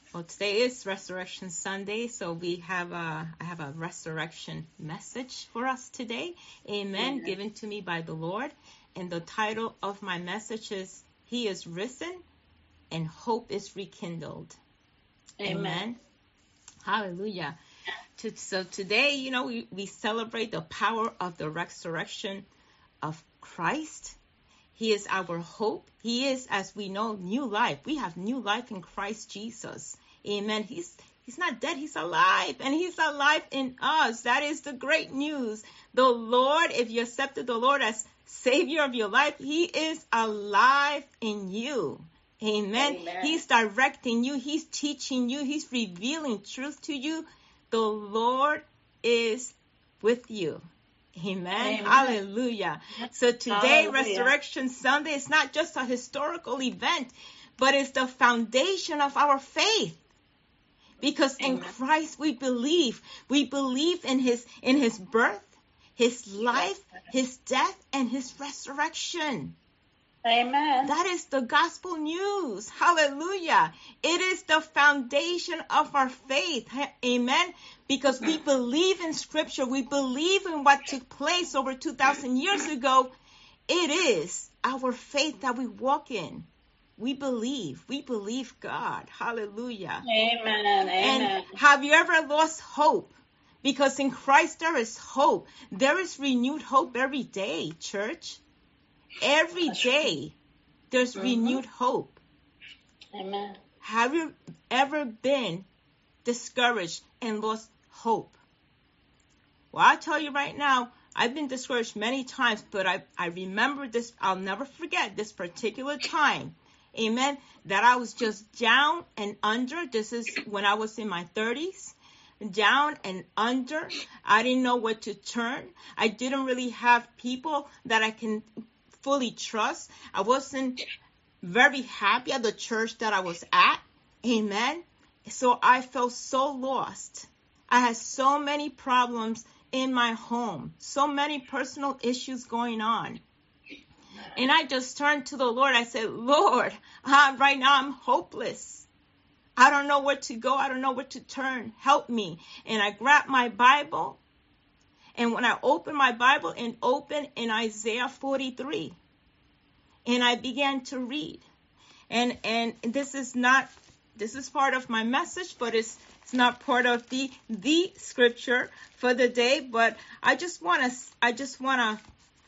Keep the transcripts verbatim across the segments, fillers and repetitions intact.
Well, today is Resurrection Sunday, so we have a, I have a resurrection message for us today. Amen. Amen. Given to me by the Lord. And the title of my message is, He is Risen and Hope is Rekindled. Amen. Amen. Hallelujah. To, so today, you know, we, we celebrate the power of the resurrection of Christ. He is our hope. He is, as we know, new life. We have new life in Christ Jesus. Amen. He's He's not dead. He's alive. And He's alive in us. That is the great news. The Lord, if you accepted the Lord as Savior of your life, He is alive in you. Amen. Amen. He's directing you. He's teaching you. He's revealing truth to you. The Lord is with you. Amen. Amen. Hallelujah. So today, Hallelujah. Resurrection Sunday is not just a historical event, but it's the foundation of our faith. Because in Amen. Christ we believe. We believe in his in his birth, his life, his death, and his resurrection. Amen. That is the gospel news. Hallelujah. It is the foundation of our faith. Amen. Because we believe in Scripture. We believe in what took place over two thousand years ago. It is our faith that we walk in. We believe. We believe God. Hallelujah. Amen. Amen. And have you ever lost hope? Because in Christ there is hope. There is renewed hope every day, church. Every day there's Mm-hmm. renewed hope. Amen. Have you ever been discouraged and lost hope? Well, I'll tell you right now, I've been discouraged many times, but I, I remember this, I'll never forget this particular time. Amen. That I was just down and under. This is when I was in my thirties. Down and under. I didn't know where to turn. I didn't really have people that I can fully trust. I wasn't very happy at the church that I was at. Amen. So I felt so lost. I had so many problems in my home, so many personal issues going on. And I just turned to the Lord. I said, Lord, uh, right now I'm hopeless. I don't know where to go. I don't know where to turn. Help me. And I grabbed my Bible. And when I opened my Bible and opened in Isaiah forty-three, and I began to read. And and this is not, this is part of my message, but it's it's not part of the the scripture for the day. But I just want to I just want to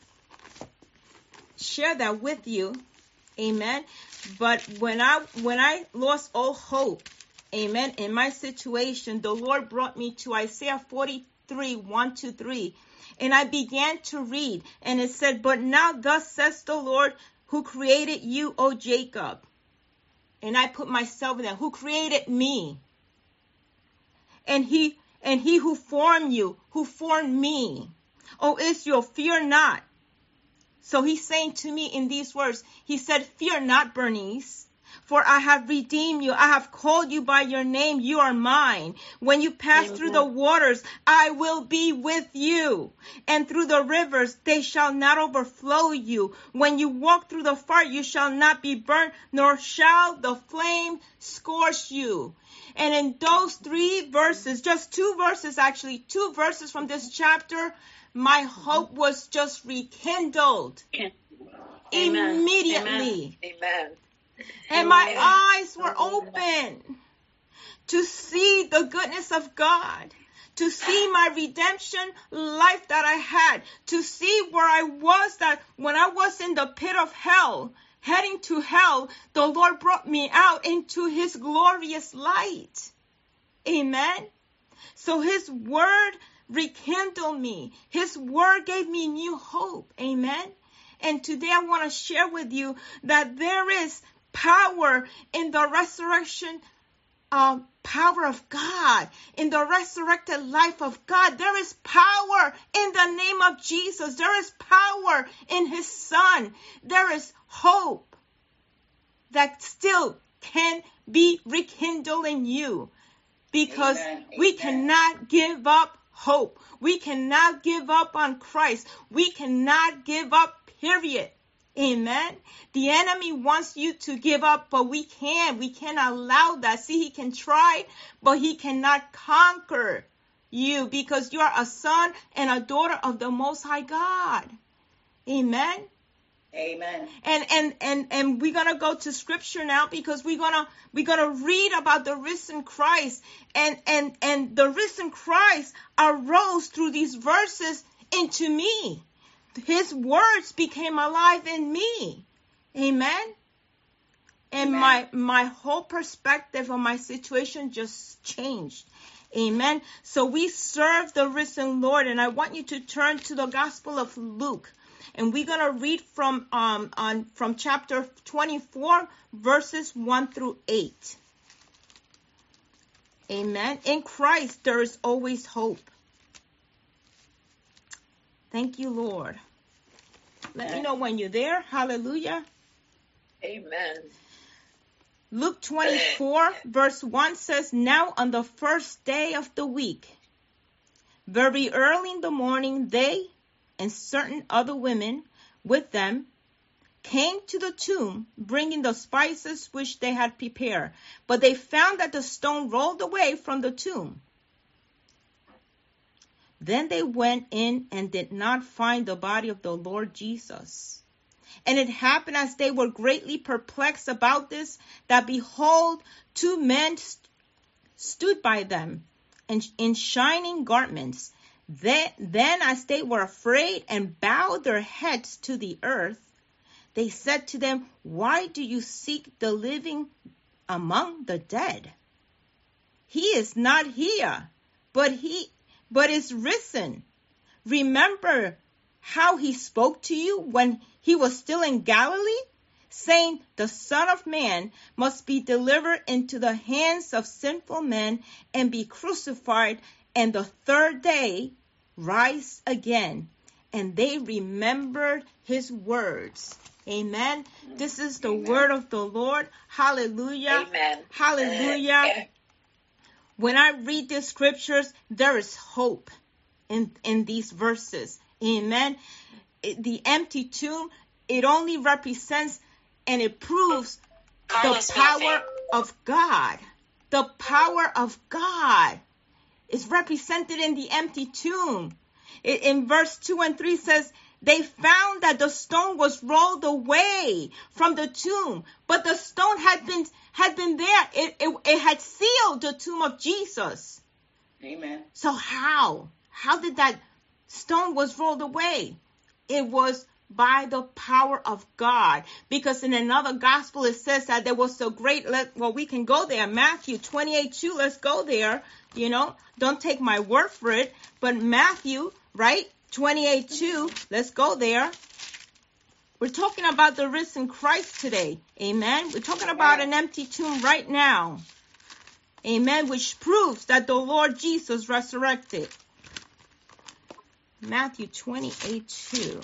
share that with you. Amen. But when I when I lost all hope, amen, in my situation, the Lord brought me to Isaiah forty-three, one to three. And I began to read. And it said, but now thus says the Lord who created you, O Jacob. And I put myself in that. Who created me? And he and he who formed you, who formed me. O Israel, fear not. So he's saying to me in these words, he said, fear not, Bernice, for I have redeemed you. I have called you by your name. You are mine. When you pass Amen. through the waters, I will be with you. And through the rivers, they shall not overflow you. When you walk through the fire, you shall not be burnt, nor shall the flame scorch you. And in those three verses, just two verses, actually, two verses from this chapter, my hope was just rekindled. Amen. Immediately. Amen. And my eyes were open to see the goodness of God, to see my redemption life that I had, to see where I was, that when I was in the pit of hell, heading to hell, the Lord brought me out into his glorious light. Amen. So his word rekindled me. His word gave me new hope. Amen. And today I want to share with you that there is power in the resurrection um, power of God, in the resurrected life of God. There is power in the name of Jesus. There is power in his Son. There is hope that still can be rekindled in you, because Amen. we Amen. cannot give up hope. We cannot give up on Christ. We cannot give up, period. Amen. The enemy wants you to give up, but we can't. We can't allow that. See, he can try, but he cannot conquer you because you are a son and a daughter of the Most High God. Amen. Amen. And and and and we're gonna go to scripture now because we're gonna we're gonna read about the risen Christ, and and and the risen Christ arose through these verses into me. His words became alive in me. Amen. And Amen. my my whole perspective of my situation just changed. Amen. So we serve the risen Lord, and I want you to turn to the Gospel of Luke. And we're going to read from um on from chapter twenty-four, verses one through eight. Amen. In Christ, there is always hope. Thank you, Lord. Let me know when you're there. Hallelujah. Amen. Luke twenty-four, verse one says, Now on the first day of the week, very early in the morning, they and certain other women with them came to the tomb, bringing the spices which they had prepared. But they found that the stone rolled away from the tomb. Then they went in and did not find the body of the Lord Jesus. And it happened as they were greatly perplexed about this, that behold, two men st- stood by them in, in shining garments. Then, then as they were afraid and bowed their heads to the earth, they said to them, Why do you seek the living among the dead? He is not here, but he but is risen. Remember how he spoke to you when he was still in Galilee, saying, The Son of Man must be delivered into the hands of sinful men and be crucified, and the third day rise again. And they remembered his words. Amen. This is the Amen. word of the Lord. Hallelujah. Amen. Hallelujah. When I read the scriptures, there is hope in, in these verses. Amen. It- the empty tomb, it only represents and it proves the power of God. The power of God is represented in the empty tomb. It, in verse two and three says, they found that the stone was rolled away from the tomb, but the stone had been had been there. It, it, it had sealed the tomb of Jesus. Amen. So how? How did that stone was rolled away? It was by the power of God. Because in another gospel, it says that there was a great, let, well, we can go there. Matthew twenty-eight two, let's go there. You know, don't take my word for it. But Matthew, right? twenty-eight two, let's go there. We're talking about the risen Christ today. Amen. We're talking about an empty tomb right now. Amen. Which proves that the Lord Jesus resurrected. Matthew twenty-eight two.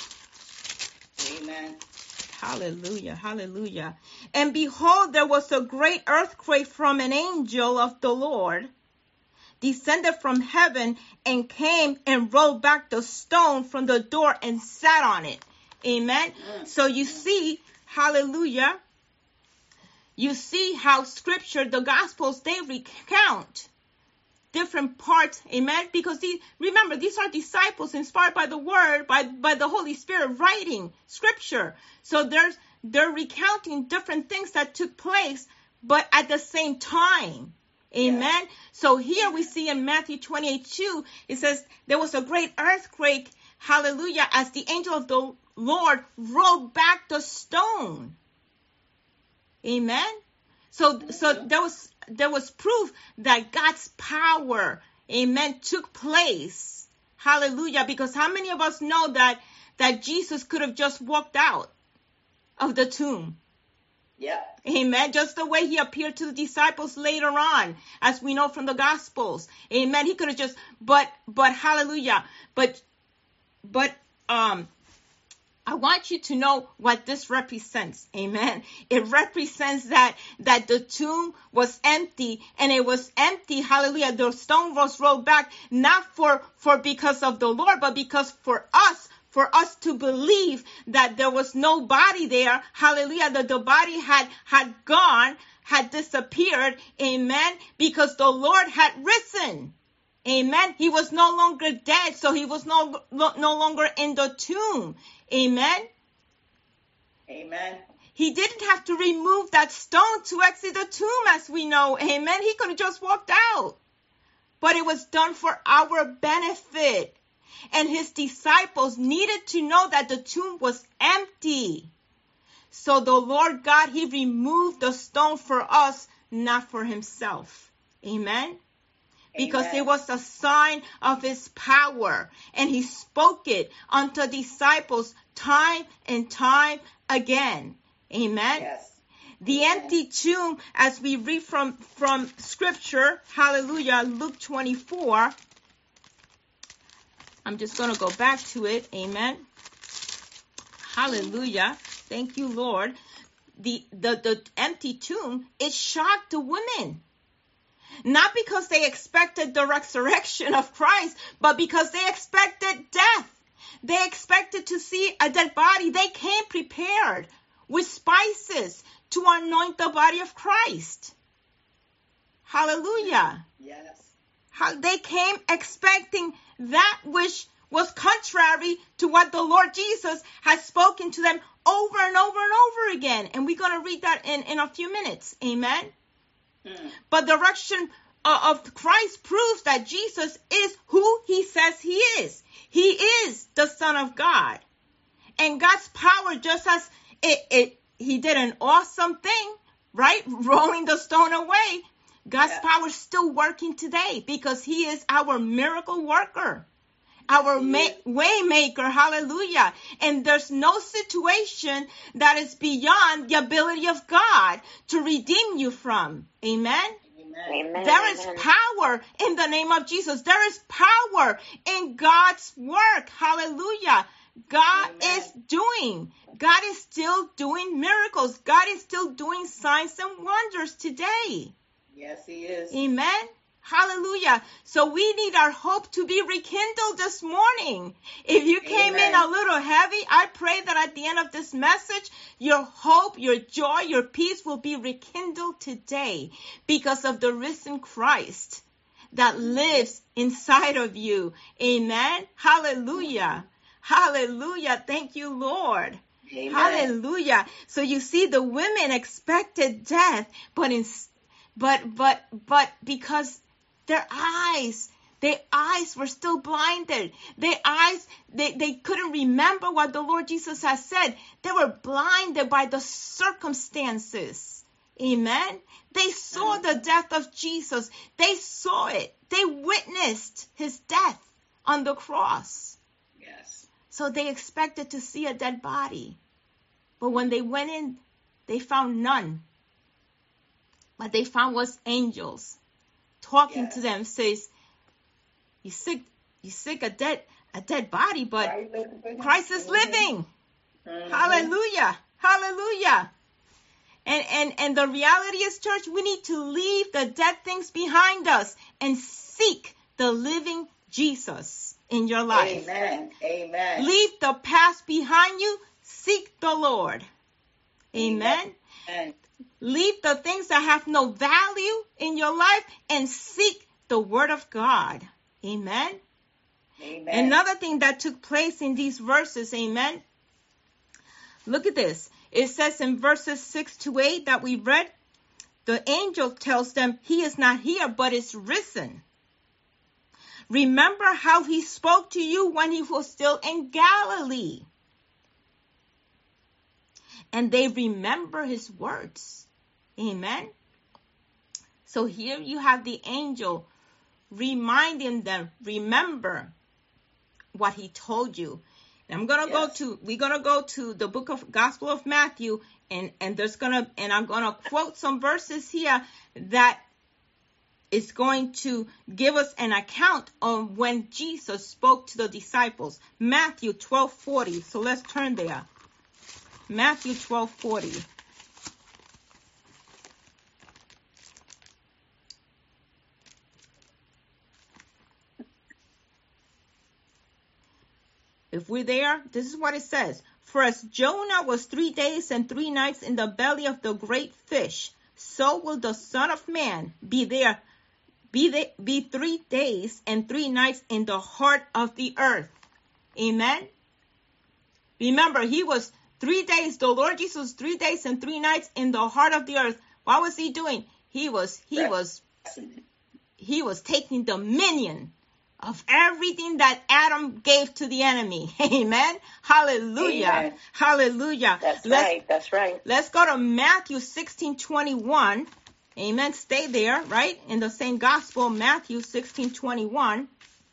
Amen. Hallelujah. Hallelujah. And behold, there was a great earthquake from an angel of the Lord, descended from heaven and came and rolled back the stone from the door and sat on it. Amen. So you see, hallelujah, you see how scripture, the gospels, they recount different parts. Amen. Because these, remember, these are disciples inspired by the word, by, by the Holy Spirit writing scripture. So there's, they're recounting different things that took place, but at the same time. Amen. Yeah. So here we see in Matthew twenty-eight two, it says there was a great earthquake. Hallelujah. As the angel of the Lord rolled back the stone. Amen. So, so there was, there was proof that God's power, amen, took place. Hallelujah. Because how many of us know that, that Jesus could have just walked out of the tomb? Yeah. Amen. Just the way he appeared to the disciples later on, as we know from the Gospels. Amen. He could have just, but, but hallelujah. But, but, um, I want you to know what this represents. Amen. It represents that, that the tomb was empty, and it was empty. Hallelujah. The stone was rolled back, not for, for because of the Lord, but because for us, for us to believe that there was no body there. Hallelujah. That the body had, had gone, had disappeared. Amen. Because the Lord had risen. Amen. He was no longer dead. So he was no, no, no longer in the tomb. Amen. Amen. He didn't have to remove that stone to exit the tomb, as we know. Amen. He could have just walked out. But it was done for our benefit. And his disciples needed to know that the tomb was empty. So the Lord God, he removed the stone for us, not for himself. Amen. Because Amen. it was a sign of his power. And he spoke it unto disciples time and time again. Amen. Yes. The Amen. empty tomb, as we read from, from scripture, hallelujah, Luke twenty-four. I'm just going to go back to it. Amen. Hallelujah. Thank you, Lord. The, the, the empty tomb, it shocked the women. Not because they expected the resurrection of Christ, but because they expected death. They expected to see a dead body. They came prepared with spices to anoint the body of Christ. Hallelujah. Yes. How they came expecting that which was contrary to what the Lord Jesus has spoken to them over and over and over again. And we're going to read that in, in a few minutes. Amen. Mm. But the resurrection of Christ proves that Jesus is who he says he is. He is the Son of God. And God's power, just as it, it he did an awesome thing, right? Rolling the stone away. God's yeah. power is still working today because he is our miracle worker, our ma- way maker. Hallelujah. And there's no situation that is beyond the ability of God to redeem you from. Amen. Amen. There is power in the name of Jesus. There is power in God's work. Hallelujah. God Amen. is doing. God is still doing miracles. God is still doing signs and wonders today. Yes, he is. Amen. Hallelujah. So we need our hope to be rekindled this morning. If you came Amen. in a little heavy, I pray that at the end of this message, your hope, your joy, your peace will be rekindled today because of the risen Christ that lives inside of you. Amen. Hallelujah. Hallelujah. Thank you, Lord. Amen. Hallelujah. So you see, the women expected death, but in, but, but, but because their eyes, their eyes were still blinded. Their eyes, they, they couldn't remember what the Lord Jesus has said. They were blinded by the circumstances. Amen. They saw the death of Jesus. They saw it. They witnessed his death on the cross. Yes. So they expected to see a dead body. But when they went in, they found none. What they found was angels talking yes. to them. Says, you sick, you sick a dead, a dead body, but Christ, Christ is living. Mm-hmm. Hallelujah. Hallelujah. And, and, and the reality is, church, we need to leave the dead things behind us and seek the living Jesus in your life. Amen. Amen. Leave the past behind you. Seek the Lord. Amen. Amen. Leave the things that have no value in your life and seek the word of God. Amen. Amen. Another thing that took place in these verses, amen. Look at this. It says in verses six to eight that we read, the angel tells them he is not here, but is risen. Remember how he spoke to you when he was still in Galilee. And they remember his words. Amen. So here you have the angel reminding them, remember what he told you. And I'm going to yes. go to, we're going to go to the book of Gospel of Matthew, and, and there's going to, and I'm going to quote some verses here that is going to give us an account of when Jesus spoke to the disciples. Matthew twelve forty. So let's turn there. Matthew twelve forty. if we're there, this is what it says. For as Jonah was three days and three nights in the belly of the great fish, so will the Son of Man be there, be there, be three days and three nights in the heart of the earth. Amen. Remember, he was three days, the Lord Jesus was three days and three nights in the heart of the earth. What was he doing? He was, he was, he was taking dominion of everything that Adam gave to the enemy. Amen. Hallelujah. Amen. Hallelujah. That's let's, right. That's right. Let's go to Matthew sixteen twenty-one. Amen. Stay there, right? In the same gospel, Matthew sixteen twenty-one.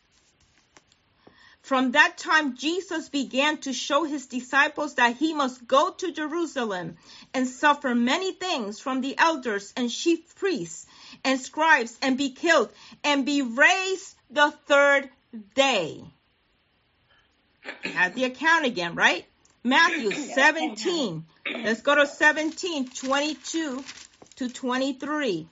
From that time, Jesus began to show his disciples that he must go to Jerusalem and suffer many things from the elders and chief priests and scribes and be killed and be raised the third day. At the account again, right? Matthew seventeen. Let's go to seventeen, twenty-two to twenty-three.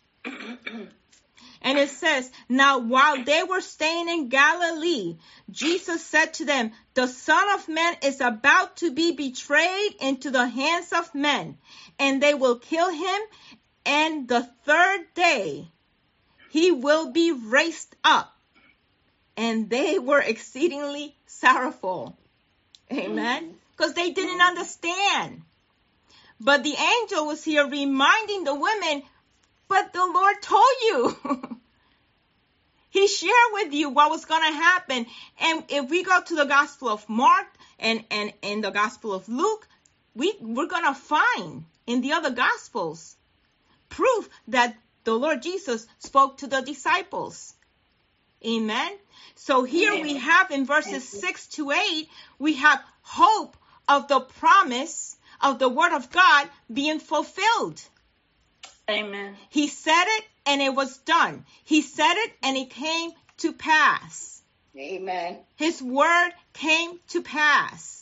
And it says, now while they were staying in Galilee, Jesus said to them, the Son of Man is about to be betrayed into the hands of men, and they will kill him, and the third day he will be raised up. And they were exceedingly sorrowful. Amen. Because they didn't understand. But the angel was here reminding the women, but the Lord told you. He shared with you what was going to happen. And if we go to the Gospel of Mark and, and, and the Gospel of Luke, we, we're going to find in the other Gospels proof that the Lord Jesus spoke to the disciples. Amen. So here Amen. We have in verses six to eight, we have hope of the promise of the word of God being fulfilled. Amen. He said it and it was done. He said it and it came to pass. Amen. His word came to pass.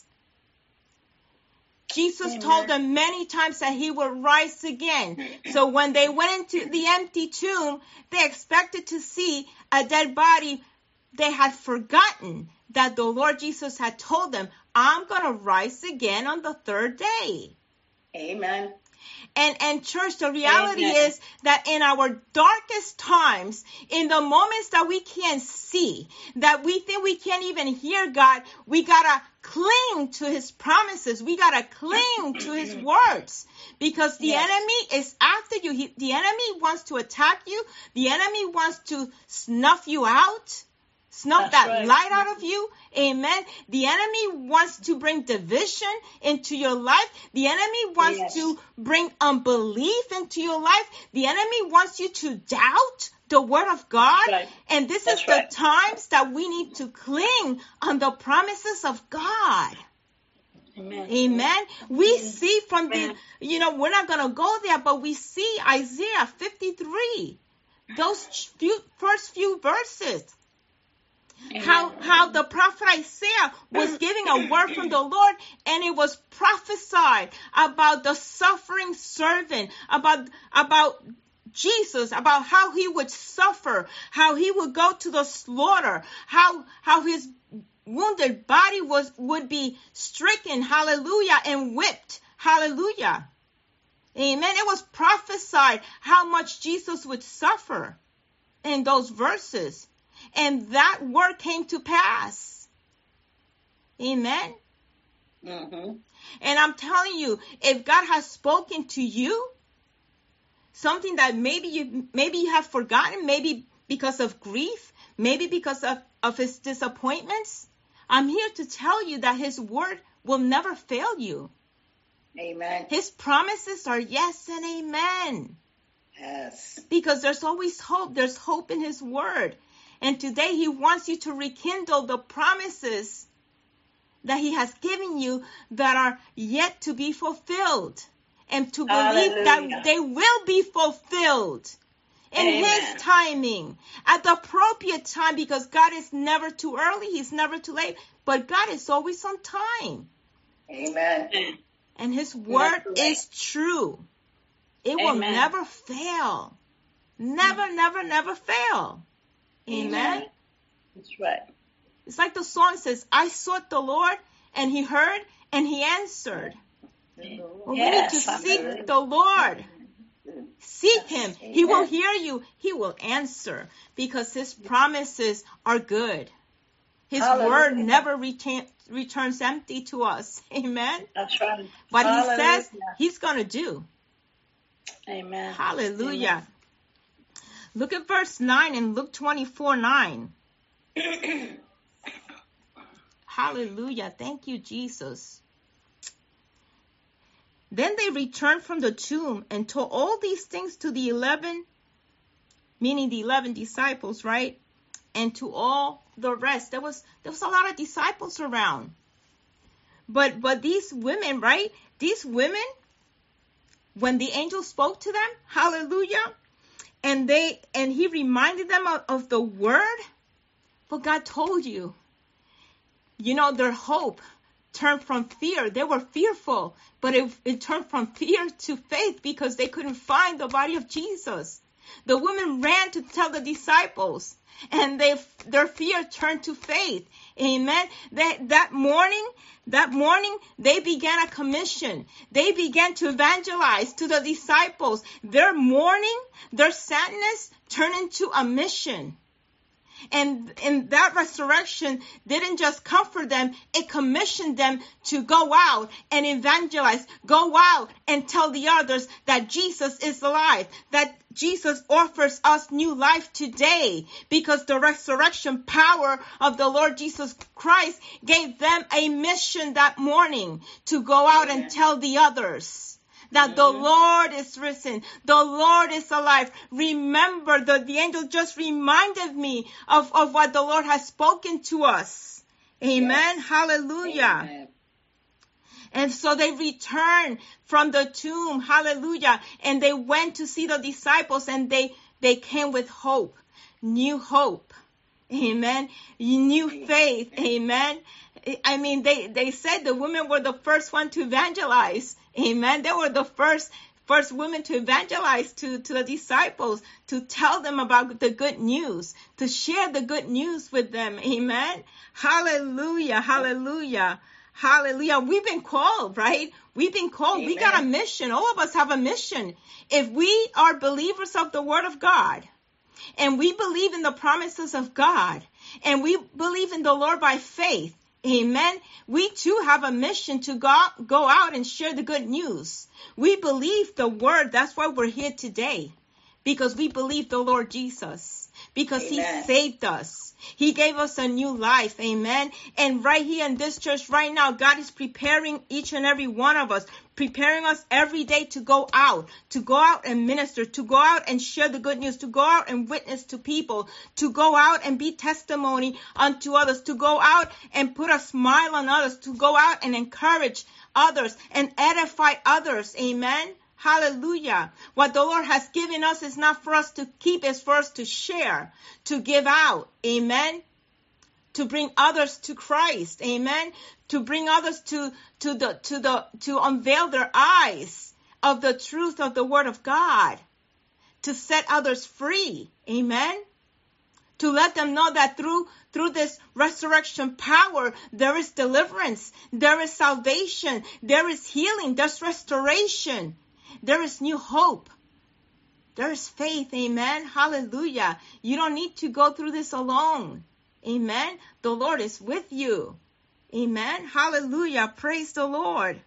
Jesus Amen. Told them many times that he would rise again. So when they went into the empty tomb, they expected to see a dead body. They had forgotten that the Lord Jesus had told them, I'm going to rise again on the third day. Amen. And, and church, the reality Amen. Is that in our darkest times, in the moments that we can't see, that we think we can't even hear God, we gotta cling to his promises. We gotta cling to his words, because the yes. enemy is after you. He, the enemy wants to attack you. The enemy wants to snuff you out. Snuff That's that right. light out of you. Amen. The enemy wants to bring division into your life. The enemy wants yes. to bring unbelief into your life. The enemy wants you to doubt the word of God. Right. And this That's is right. the times that we need to cling on the promises of God. Amen. Amen. We Amen. See from Amen. the, you know, we're not going to go there, but we see Isaiah fifty-three, those few, first few verses. Amen. How how the prophet Isaiah was giving a word from the Lord, and it was prophesied about the suffering servant, about about Jesus, about how he would suffer, how he would go to the slaughter, how how his wounded body was would be stricken, hallelujah, and whipped, hallelujah. Amen. It was prophesied how much Jesus would suffer in those verses. And that word came to pass. Amen. Mm-hmm. And I'm telling you, if God has spoken to you, something that maybe you maybe you have forgotten, maybe because of grief, maybe because of, of his disappointments, I'm here to tell you that his word will never fail you. Amen. His promises are yes and amen. Yes. Because there's always hope. There's hope in his word. And today he wants you to rekindle the promises that he has given you that are yet to be fulfilled. And to believe Hallelujah. That they will be fulfilled in Amen. His timing, at the appropriate time, because God is never too early. He's never too late. But God is always on time. Amen. And his word is true. It Amen. Will never fail. Never, never, never fail. Amen. That's right. It's like the song says, I sought the Lord and he heard and he answered. Well, Yes, we need to I'm seek good. the Lord. Seek him. Yes, He will amen. hear you. He will answer because his promises are good. His Hallelujah. word never return, returns empty to us. Amen. That's right. What he Hallelujah. says, he's going to do. Amen. Hallelujah. Amen. Look at verse nine in Luke twenty-four nine. Hallelujah. Thank you, Jesus. Then they returned from the tomb and told all these things to the eleven, meaning the eleven disciples, right? And to all the rest. There was there was a lot of disciples around. But but these women, right? These women, when the angel spoke to them, hallelujah, and they and he reminded them of, of the word, but God told you. You know, their hope turned from fear. They were fearful, but it, it turned from fear to faith because they couldn't find the body of Jesus. The women ran to tell the disciples, and they their fear turned to faith. Amen. That that morning, that morning, they began a commission. They began to evangelize to the disciples. Their mourning, their sadness turned into a mission. And, and that resurrection didn't just comfort them, it commissioned them to go out and evangelize, go out and tell the others that Jesus is alive, that Jesus offers us new life today, because the resurrection power of the Lord Jesus Christ gave them a mission that morning to go out and tell the others that the Lord is risen, the Lord is alive. Remember, the, the angel just reminded me of, of what the Lord has spoken to us. Amen. Yes. Hallelujah. Amen. And so they returned from the tomb. Hallelujah. And they went to see the disciples, and they, they came with hope, new hope. Amen. New faith. Amen. I mean, they, they said the women were the first one to evangelize. Amen. They were the first first women to evangelize to, to the disciples, to tell them about the good news, to share the good news with them. Amen. Hallelujah. Hallelujah. Hallelujah. We've been called, right? We've been called. Amen. We got a mission. All of us have a mission. If we are believers of the Word of God, and we believe in the promises of God, and we believe in the Lord by faith, amen, we too have a mission to go, go out and share the good news. We believe the word. That's why we're here today. Because we believe the Lord Jesus. Because Amen. he saved us. He gave us a new life. Amen. And right here in this church right now, God is preparing each and every one of us, preparing us every day to go out, to go out and minister, to go out and share the good news, to go out and witness to people, to go out and be testimony unto others, to go out and put a smile on others, to go out and encourage others and edify others. Amen. Hallelujah. What the Lord has given us is not for us to keep, it's for us to share, to give out. Amen. To bring others to Christ. Amen. To bring others to, to the, to the, to unveil their eyes of the truth of the word of God. To set others free. Amen. To let them know that through, through this resurrection power, there is deliverance, there is salvation, there is healing, there's restoration. There is new hope. There is faith. Amen. Hallelujah. You don't need to go through this alone. Amen. The Lord is with you. Amen. Hallelujah. Praise the Lord.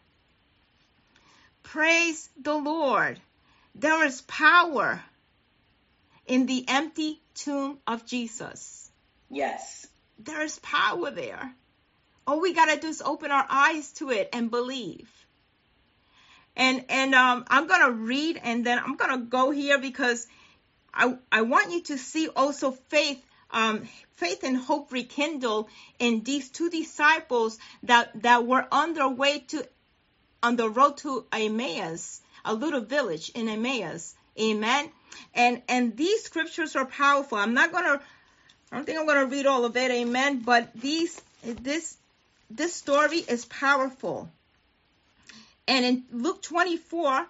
Praise the Lord. There is power in the empty tomb of Jesus. Yes. There is power there. All we got to do is open our eyes to it and believe. And and um, I'm going to read, and then I'm going to go here because I I want you to see also faith, um, faith and hope rekindled in these two disciples that, that were on their way to, on the road to Emmaus, a little village in Emmaus. Amen. And and these scriptures are powerful. I'm not going to, I don't think I'm going to read all of it. Amen. But these this this story is powerful. And in Luke twenty-four,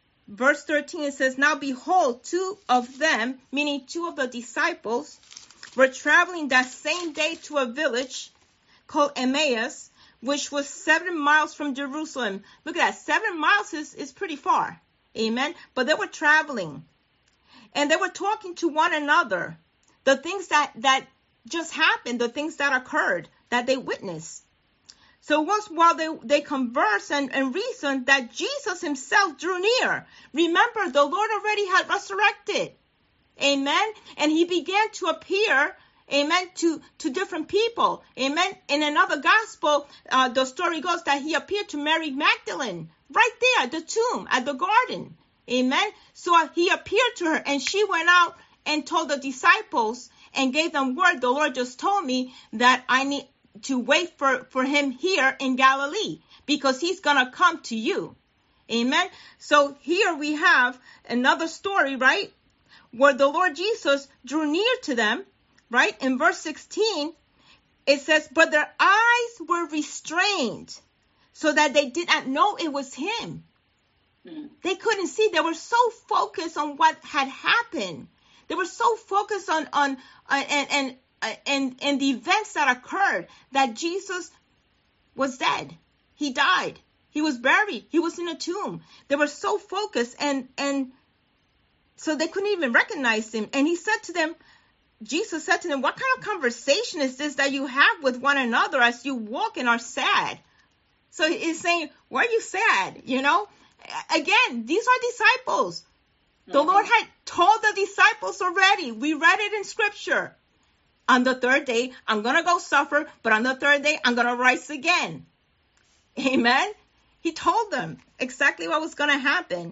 verse thirteen, it says, now behold, two of them, meaning two of the disciples, were traveling that same day to a village called Emmaus, which was seven miles from Jerusalem. Look at that. Seven miles is, is pretty far. Amen. But they were traveling. And they were talking to one another. The things that, that just happened, the things that occurred, that they witnessed. So once while they, they conversed and, and reasoned, that Jesus himself drew near. Remember, the Lord already had resurrected. Amen. And he began to appear, amen, to, to different people. Amen. In another gospel, uh, the story goes that he appeared to Mary Magdalene right there at the tomb, at the garden. Amen. So uh, he appeared to her, and she went out and told the disciples and gave them word. The Lord just told me that I need to wait for, for him here in Galilee, because he's going to come to you. Amen. So here we have another story, right, where the Lord Jesus drew near to them, right? In verse sixteen, it says, but their eyes were restrained so that they did not know it was him. Mm. They couldn't see. They were so focused on what had happened. They were so focused on, on, uh, and, and, uh, and, and the events that occurred, that Jesus was dead. He died. He was buried. He was in a tomb. They were so focused, and, and so they couldn't even recognize him. And he said to them, Jesus said to them, what kind of conversation is this that you have with one another as you walk and are sad? So he's saying, why are you sad? You know, again, these are disciples. The mm-hmm. Lord had told the disciples already. We read it in scripture. On the third day, I'm going to go suffer, but on the third day, I'm going to rise again. Amen. He told them exactly what was going to happen.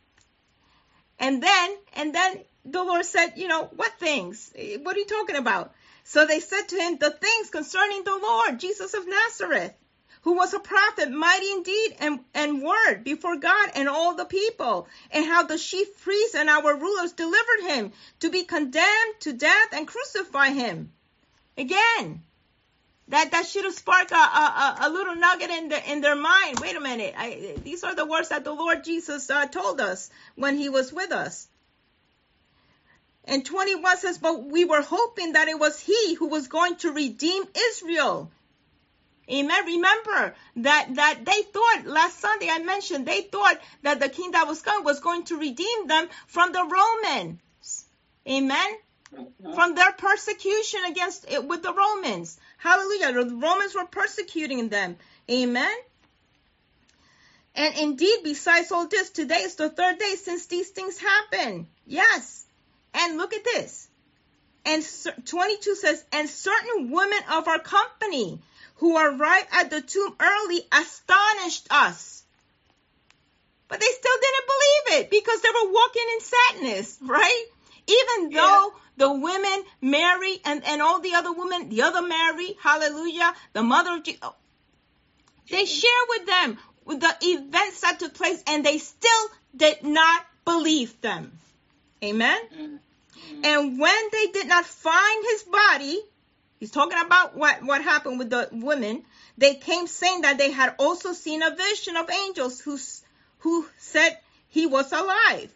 And then, and then the Lord said, you know, what things? What are you talking about? So they said to him, the things concerning the Lord, Jesus of Nazareth, who was a prophet, mighty in deed and, and word before God and all the people, and how the chief priests and our rulers delivered him to be condemned to death and crucify him. Again, that, that should have sparked a, a, a little nugget in, the, in their mind. Wait a minute. I, these are the words that the Lord Jesus uh, told us when he was with us. And twenty-one says, but we were hoping that it was he who was going to redeem Israel. Amen. Remember that, that they thought, last Sunday I mentioned, they thought that the king that was coming was going to redeem them from the Romans. Amen. Mm-hmm. From their persecution against it with the Romans. Hallelujah. The Romans were persecuting them. Amen. And indeed, besides all this, today is the third day since these things happened. Yes. And look at this. And twenty-two says, and certain women of our company who arrived at the tomb early astonished us. But they still didn't believe it because they were walking in sadness, right? Even yeah. though the women, Mary and, and all the other women, the other Mary, hallelujah, the mother of Jesus, they shared with them the events that took place, and they still did not believe them. Amen? Mm-hmm. And when they did not find his body, he's talking about what, what happened with the women. They came saying that they had also seen a vision of angels who, who said he was alive.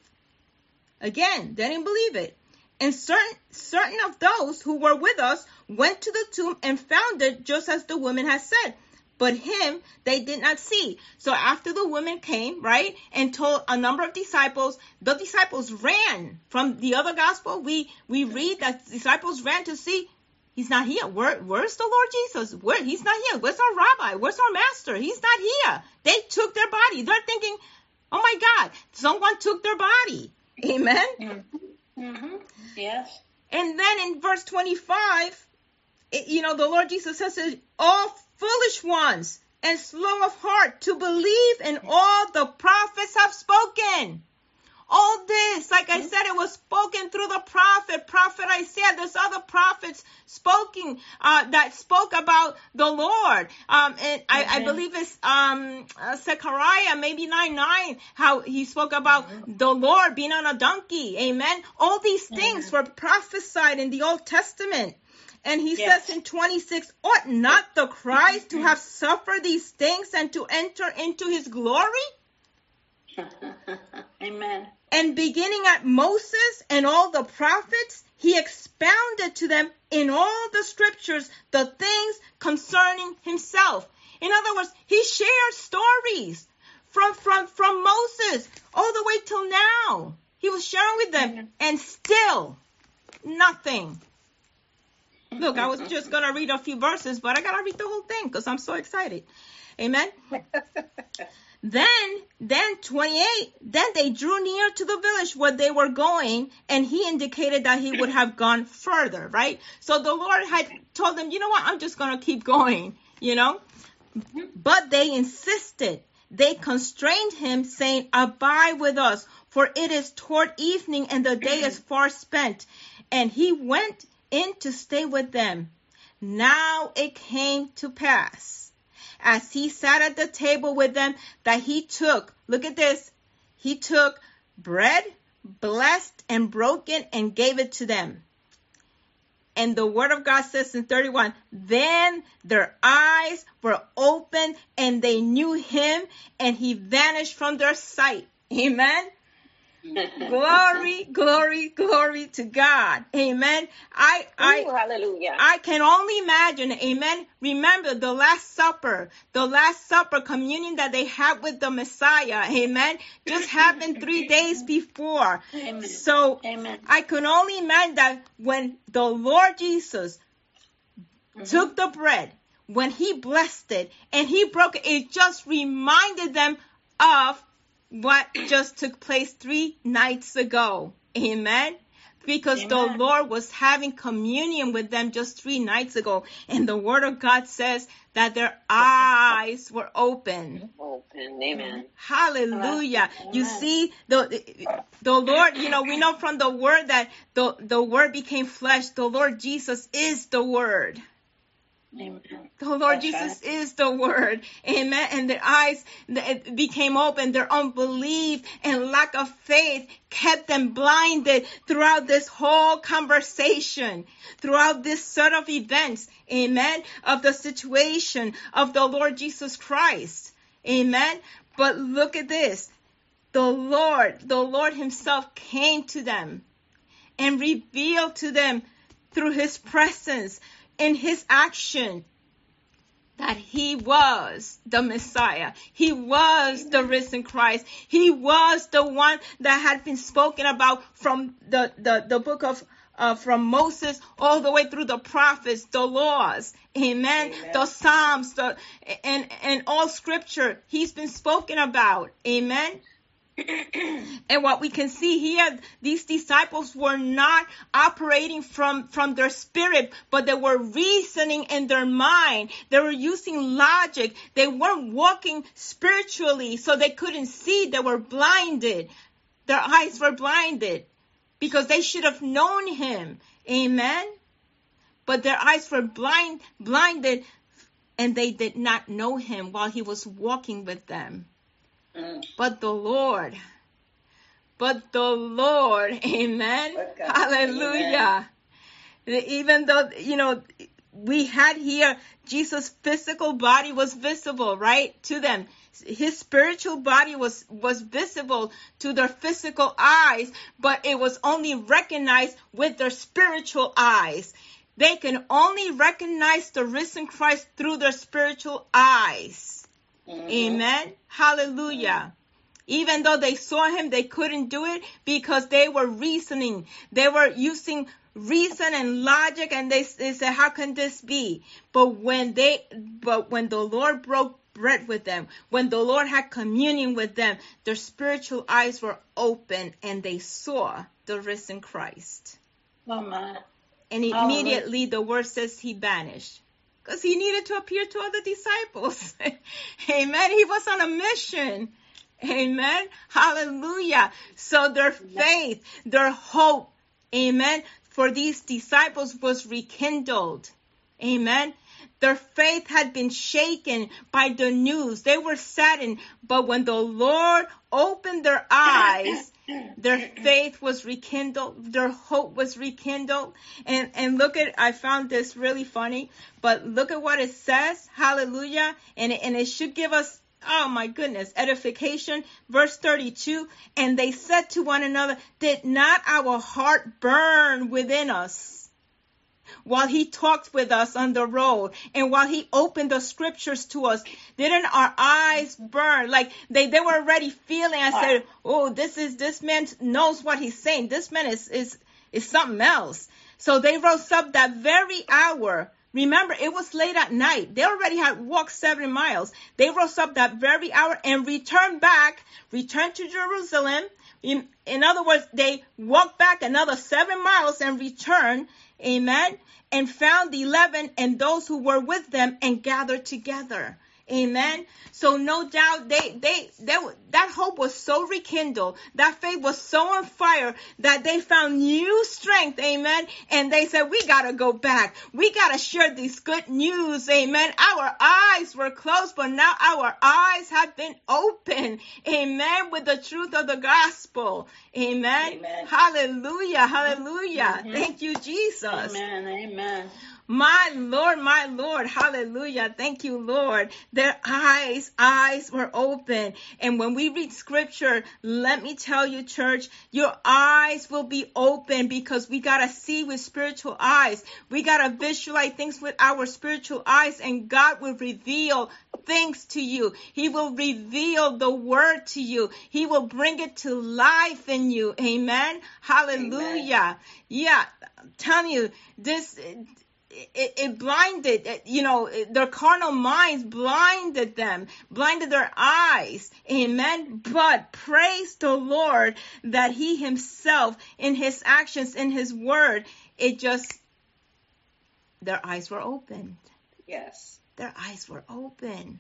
Again, they didn't believe it. And certain, certain of those who were with us went to the tomb and found it just as the women had said. But him they did not see. So after the women came, right, and told a number of disciples, the disciples ran. From the other gospel, we, we read that disciples ran to see. He's not here. Where, where's the Lord Jesus? Where, he's not here. Where's our rabbi? Where's our master? He's not here. They took their body. They're thinking, oh my God, someone took their body. Amen? Mm-hmm. Mm-hmm. Yes. And then in verse twenty-five, it, you know, the Lord Jesus says, all foolish ones and slow of heart to believe in all the prophets have spoken. All this, like I said, it was spoken through the prophet, prophet Isaiah. There's other prophets spoken, uh, that spoke about the Lord. Um, and I, I believe it's, um, uh, Zechariah, maybe nine nine, how he spoke about mm-hmm. the Lord being on a donkey. Amen. All these things mm-hmm. were prophesied in the Old Testament. And he yes. says in twenty-six, ought not the Christ to have suffered these things and to enter into his glory? Amen. And beginning at Moses and all the prophets, he expounded to them in all the scriptures the things concerning himself. In other words, he shared stories from, from, from Moses all the way till now. He was sharing with them, and still nothing. Look, I was just going to read a few verses, but I got to read the whole thing because I'm so excited. Amen. Then, then twenty-eight, then they drew near to the village where they were going, and he indicated that he would have gone further, right? So the Lord had told them, you know what, I'm just going to keep going, you know? But they insisted. They constrained him, saying, abide with us, for it is toward evening, and the day is far spent. And he went in to stay with them. Now it came to pass, as he sat at the table with them, that he took, look at this, he took bread, blessed and broken, and gave it to them. And the word of God says in thirty-one, then their eyes were opened and they knew him, and he vanished from their sight. Amen. Glory, glory, glory to God. Amen. I, I, Ooh, hallelujah. I can only imagine. Amen. Remember the Last Supper, the Last Supper communion that they had with the Messiah. Amen. Just happened three days before. Amen. So Amen. I can only imagine that when the Lord Jesus mm-hmm. took the bread, when he blessed it and he broke it, it just reminded them of what just took place three nights ago. Amen. Because Amen. The Lord was having communion with them just three nights ago. And the word of God says that their eyes were open. Open. Amen. Hallelujah. Amen. You see, the, the Lord, you know, we know from the word that the, the word became flesh. The Lord Jesus is the word. Amen. The Lord That's Jesus right. is the word. Amen. And their eyes became open. Their unbelief and lack of faith kept them blinded throughout this whole conversation, throughout this set of events. Amen. Of the situation of the Lord Jesus Christ. Amen. But look at this. The Lord, the Lord himself came to them and revealed to them through his presence, in his action, that he was the Messiah. He was the risen Christ. He was the one that had been spoken about from the, the, the book of uh, from Moses all the way through the prophets, the laws, amen, amen. the Psalms, the, and, and all scripture. He's been spoken about, amen. And what we can see here, these disciples were not operating from, from their spirit, but they were reasoning in their mind. They were using logic. They weren't walking spiritually, so they couldn't see. They were blinded. Their eyes were blinded because they should have known him. Amen. But their eyes were blind, blinded, and they did not know him while he was walking with them. But the Lord, but the Lord, amen, hallelujah. Amen. Even though, you know, we had here, Jesus' physical body was visible, right, to them. His spiritual body was, was visible to their physical eyes, but it was only recognized with their spiritual eyes. They can only recognize the risen Christ through their spiritual eyes. Mm-hmm. Amen. Hallelujah. Even though they saw him, they couldn't do it because they were reasoning. They were using reason and logic, and they, they said, how can this be? But when they, but when the Lord broke bread with them, when the Lord had communion with them, their spiritual eyes were open and they saw the risen Christ. Oh my. And immediately oh, the word says he vanished. Because he needed to appear to other disciples. Amen. He was on a mission. Amen. Hallelujah. So their faith, their hope, amen, for these disciples was rekindled. Amen. Their faith had been shaken by the news. They were saddened. But when the Lord opened their eyes, their faith was rekindled. Their hope was rekindled. And, and look at, I found this really funny, but look at what it says. Hallelujah. And, and it should give us Oh my goodness. Edification, verse thirty-two. And they said to one another, did not our heart burn within us while he talked with us on the road and while he opened the scriptures to us? Didn't our eyes burn? Like they, they were already feeling. I said, oh, this is, this man knows what he's saying. This man is, is, is something else. So they rose up that very hour. Remember, it was late at night. They already had walked seven miles. They rose up that very hour and returned back, returned to Jerusalem. In, in other words, they walked back another seven miles and returned, amen, and found the eleven and those who were with them and gathered together. Amen. So no doubt they, they, they, that hope was so rekindled. That faith was so on fire that they found new strength. Amen. And they said, we got to go back. We got to share this good news. Amen. Our eyes were closed, but now our eyes have been opened. Amen. With the truth of the gospel. Amen. Amen. Hallelujah. Hallelujah. Mm-hmm. Thank you, Jesus. Amen. Amen. My Lord, my Lord, hallelujah. Thank you, Lord. Their eyes, eyes were open. And when we read scripture, let me tell you, church, your eyes will be open because we got to see with spiritual eyes. We got to visualize things with our spiritual eyes, and God will reveal things to you. He will reveal the word to you. He will bring it to life in you. Amen. Hallelujah. Amen. Yeah. I'm telling you, this, It, it blinded, you know, their carnal minds blinded them, blinded their eyes. Amen. But praise the Lord that he himself in his actions, in his word, it just, their eyes were opened. Yes. Their eyes were open.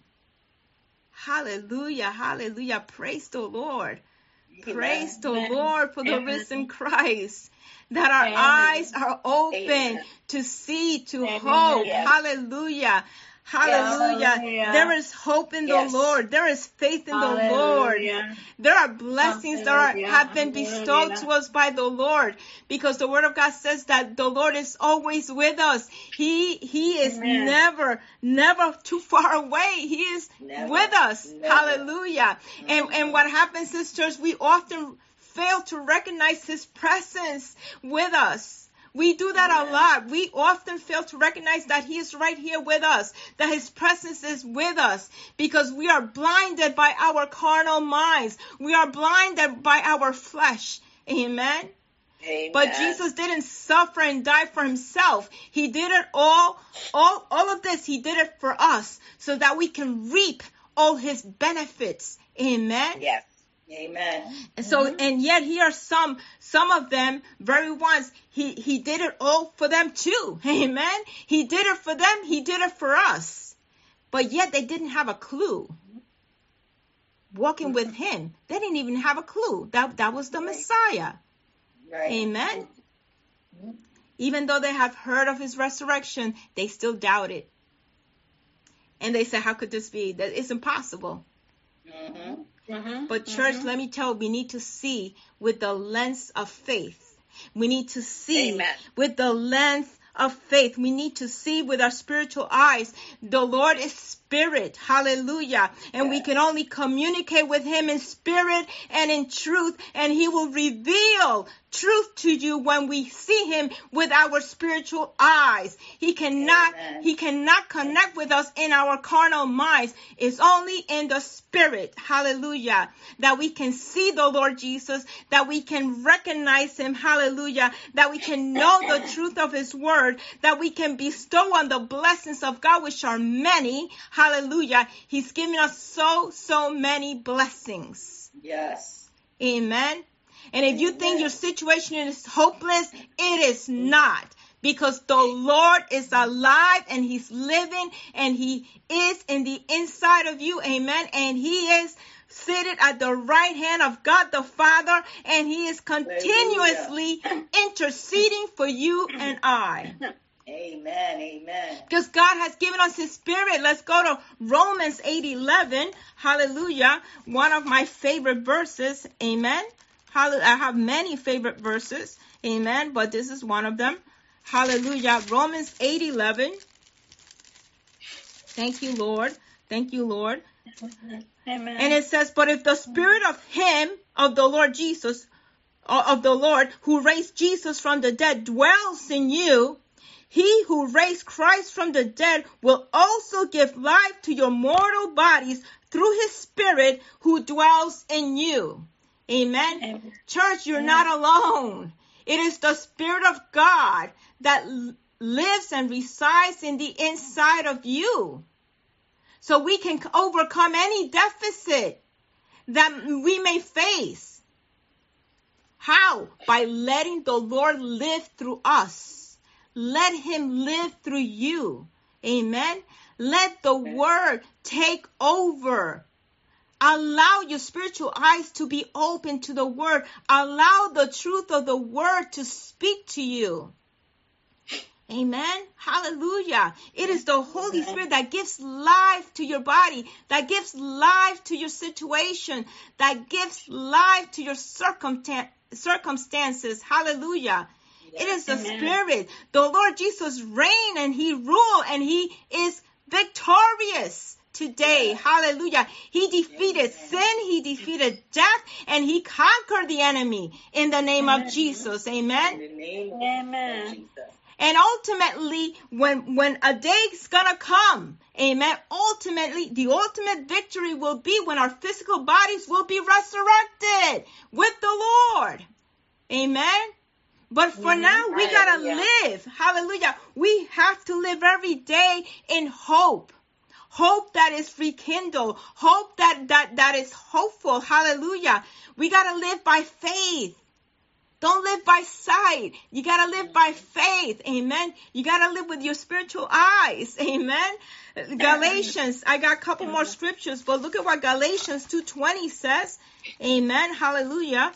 Hallelujah. Hallelujah. Praise the Lord. Amen. Praise the Amen. Lord for the Amen. Risen Christ. That our Amen. Eyes are open Amen. To see, to Amen. Hope. Yes. Hallelujah. Hallelujah. Yes. There is hope in yes. the Lord. There is faith in Hallelujah. The Lord. There are blessings Hallelujah. That are, have been bestowed Hallelujah. To us by the Lord, because the word of God says that the Lord is always with us. He, he is Amen. Never, never too far away. He is never. With us. Never. Hallelujah. Mm-hmm. And, and what happens, sisters, we often fail to recognize his presence with us. We do that Amen. A lot. We often fail to recognize that he is right here with us, that his presence is with us, because we are blinded by our carnal minds. We are blinded by our flesh. Amen. Amen. But Jesus didn't suffer and die for himself. He did it all, all, all of this. He did it for us so that we can reap all his benefits. Amen. Yes. Amen. And so, mm-hmm. and yet here are some, some of them, very ones, he, he did it all for them too. Amen. He did it for them. He did it for us. But yet they didn't have a clue. Walking mm-hmm. with him, they didn't even have a clue that that was the right. Messiah. Right. Amen. Mm-hmm. Even though they have heard of his resurrection, they still doubted. And they said, how could this be? That it's impossible. Mm-hmm. Mm-hmm, but church, mm-hmm. let me tell you, we need to see with the lens of faith. We need to see Amen. With the lens of faith. We need to see with our spiritual eyes. The Lord is spirit. Hallelujah. And yes. we can only communicate with him in spirit and in truth. And he will reveal truth to you when we see him with our spiritual eyes. He cannot, Amen. He cannot connect with us in our carnal minds. It's only in the spirit. Hallelujah. That we can see the Lord Jesus, that we can recognize him. Hallelujah. That we can know the truth of his word, that we can bestow on the blessings of God, which are many. Hallelujah. He's given us so, so many blessings. Yes. Amen. And if you think your situation is hopeless, it is not. Because the Lord is alive and he's living and he is in the inside of you. Amen. And he is seated at the right hand of God the Father. And he is continuously Hallelujah. Interceding for you and I. Amen. Amen. Because God has given us his spirit. Let's go to Romans eight eleven. Hallelujah. One of my favorite verses. Amen. I have many favorite verses. Amen. But this is one of them. Hallelujah. Romans eight eleven. Thank you, Lord. Thank you, Lord. Amen. And it says, but if the spirit of him, of the Lord Jesus, of the Lord who raised Jesus from the dead dwells in you, he who raised Christ from the dead will also give life to your mortal bodies through his spirit who dwells in you. Amen. Amen. Church, you're Amen. not alone. It is the Spirit of God that l- lives and resides in the inside of you. So we can overcome any deficit that we may face. How? By letting the Lord live through us. Let him live through you. Amen. Let the word take over. Allow your spiritual eyes to be open to the word. Allow the truth of the word to speak to you. Amen. Hallelujah. It is the Holy Spirit that gives life to your body, that gives life to your situation, that gives life to your circumstan- circumstances. Hallelujah. It is the Amen. Spirit. The Lord Jesus reigned and he ruled and he is victorious today. Hallelujah. He defeated Amen. sin. He defeated death and he conquered the enemy in the name Amen. of Jesus. In Amen. the name of Amen. Jesus. And ultimately, when, when a day is going to come, amen, ultimately, the ultimate victory will be when our physical bodies will be resurrected with the Lord. Amen. But for Amen. now, we got to Hallelujah. live. Hallelujah. We have to live every day in hope. Hope that is rekindled. Hope that, that, that is hopeful. Hallelujah. We got to live by faith. Don't live by sight. You got to live by faith. Amen. You got to live with your spiritual eyes. Amen. Galatians, I got a couple more scriptures, but look at what Galatians two twenty says. Amen. Hallelujah.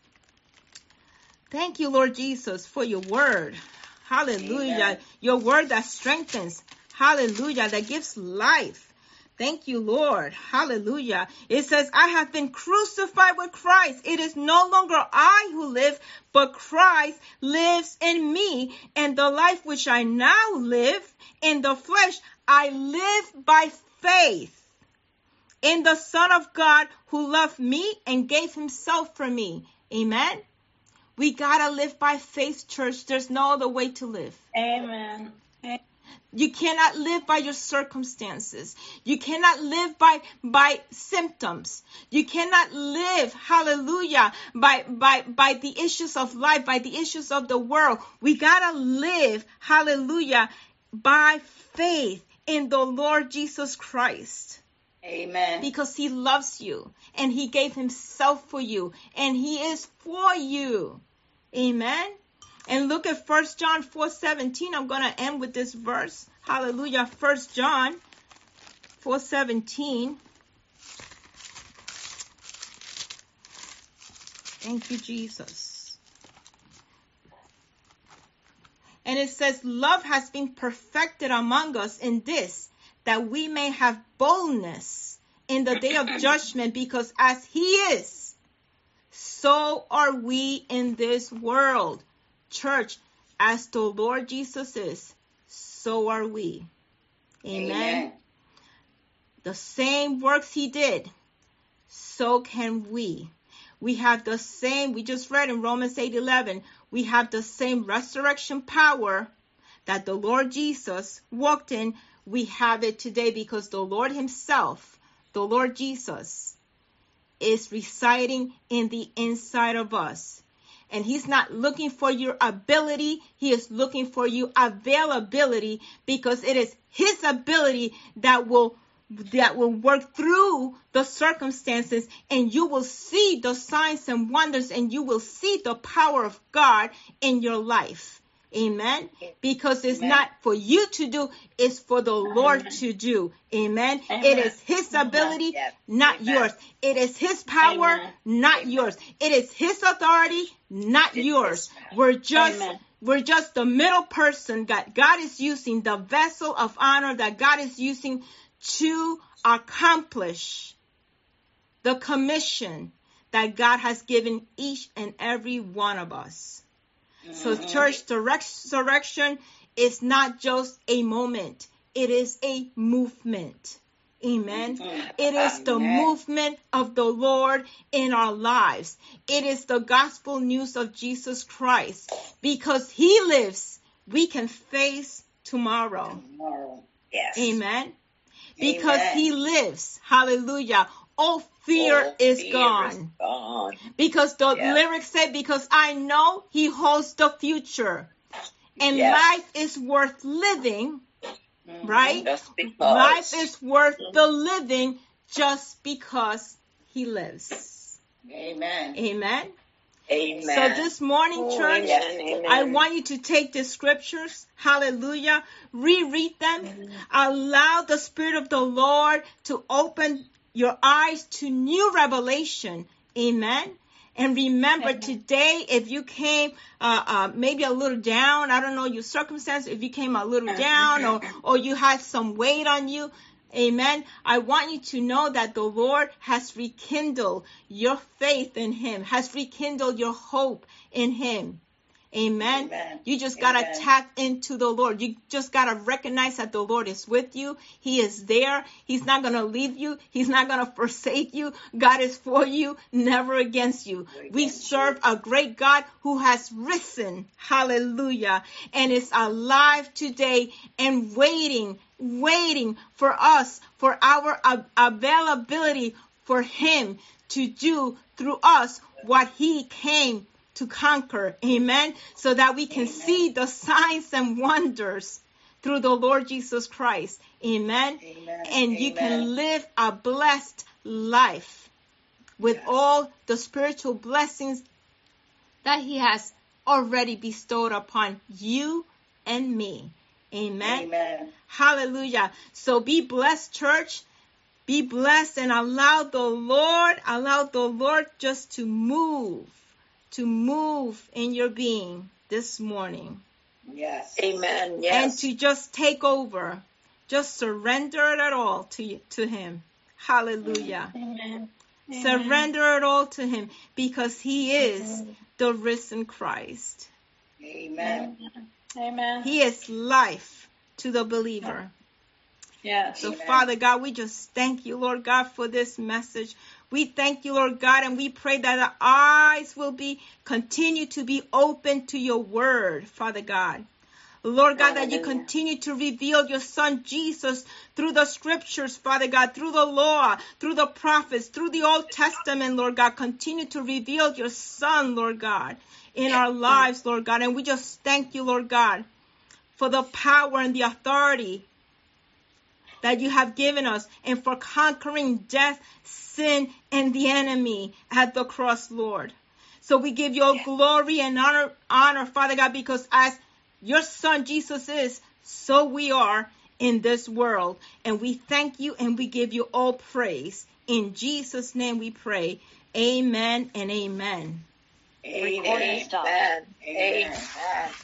Thank you, Lord Jesus, for your word. Hallelujah. Amen. Your word that strengthens. Hallelujah. That gives life. Thank you, Lord. Hallelujah. It says, I have been crucified with Christ. It is no longer I who live, but Christ lives in me. And the life which I now live in the flesh, I live by faith in the Son of God who loved me and gave himself for me. Amen. We got to live by faith, church. There's no other way to live. Amen. You cannot live by your circumstances. You cannot live by, by symptoms. You cannot live, hallelujah, by, by, by the issues of life, by the issues of the world. We gotta live, hallelujah, by faith in the Lord Jesus Christ. Amen. Because he loves you and he gave himself for you and he is for you. Amen. And look at First John four seventeen. I'm going to end with this verse. Hallelujah. First John four seventeen. Thank you, Jesus. And it says, love has been perfected among us in this, that we may have boldness in the day of judgment, because as he is, so are we in this world. Church, as the Lord Jesus is, so are we. Amen. Amen. The same works he did, so can we. We have the same, we just read in Romans eight eleven, we have the same resurrection power that the Lord Jesus walked in. We have it today because the Lord himself, the Lord Jesus, is residing in the inside of us. And he's not looking for your ability. He is looking for your availability, because it is his ability that will that will work through the circumstances, and you will see the signs and wonders, and you will see the power of God in your life. Amen. Because it's Amen. not for you to do, it's for the Lord Amen. to do. Amen. Amen. It is his ability, Yes. not Amen. yours. It is his power, Amen. not Amen. yours. It is his authority, not It is yours. his power. We're just Amen. we're just the middle person that God is using, the vessel of honor that God is using to accomplish the commission that God has given each and every one of us. So Mhm. church, the resurrection is not just a moment. It is a movement. Amen. Mhm. It is the Amen. movement of the Lord in our lives. It is the gospel news of Jesus Christ. Because he lives, we can face tomorrow. Tomorrow. Yes. Amen. Because Amen. he lives. Hallelujah. All fear All is fear gone. is gone. Because the Yeah. lyrics say, because I know he holds the future. And Yes. life is worth living, Mhm. right? Just because. Life is worth the living just because he lives. Amen. Amen. Amen. So this morning, Oh, church, amen, amen. I want you to take the scriptures, hallelujah, reread them, allow the Spirit of the Lord to open your eyes to new revelation. Amen. And remember, Amen. today, if you came uh, uh, maybe a little down, I don't know your circumstance, if you came a little down or, or you had some weight on you, amen, I want you to know that the Lord has rekindled your faith in him, has rekindled your hope in him. Amen. Amen. You just got to Amen. tap into the Lord. You just got to recognize that the Lord is with you. He is there. He's not going to leave you. He's not going to forsake you. God is for you, never against you. We serve a great God who has risen. Hallelujah. And is alive today and waiting, waiting for us, for our av- availability for him to do through us what he came to conquer, amen, so that we can Amen. see the signs and wonders through the Lord Jesus Christ, amen, Amen. and you Amen. can live a blessed life with Yes. all the spiritual blessings that he has already bestowed upon you and me, amen, Amen. hallelujah. So be blessed, church. Be blessed and allow the Lord, allow the Lord just to move, to move in your being this morning. Yes. Amen. And Yes. to just take over. Just surrender it all to, to him. Hallelujah. Amen. Surrender it all to him because he is the risen Christ. Amen. Amen. He is life to the believer. Yes. So, Amen. Father God, we just thank you, Lord God, for this message. We thank you, Lord God, and we pray that our eyes will be continue to be open to your word, Father God. Lord God, that you Hallelujah. continue to reveal your son Jesus through the scriptures, Father God, through the law, through the prophets, through the Old Testament, Lord God. Continue to reveal your son, Lord God, in our lives, Lord God. And we just thank you, Lord God, for the power and the authority that you have given us and for conquering death, sin, and the enemy at the cross, Lord. So we give you all glory and honor, honor, Father God, because as your son Jesus is, so we are in this world. And we thank you and we give you all praise. In Jesus' name we pray. Amen and amen. Amen. Recording stop. Amen. Amen.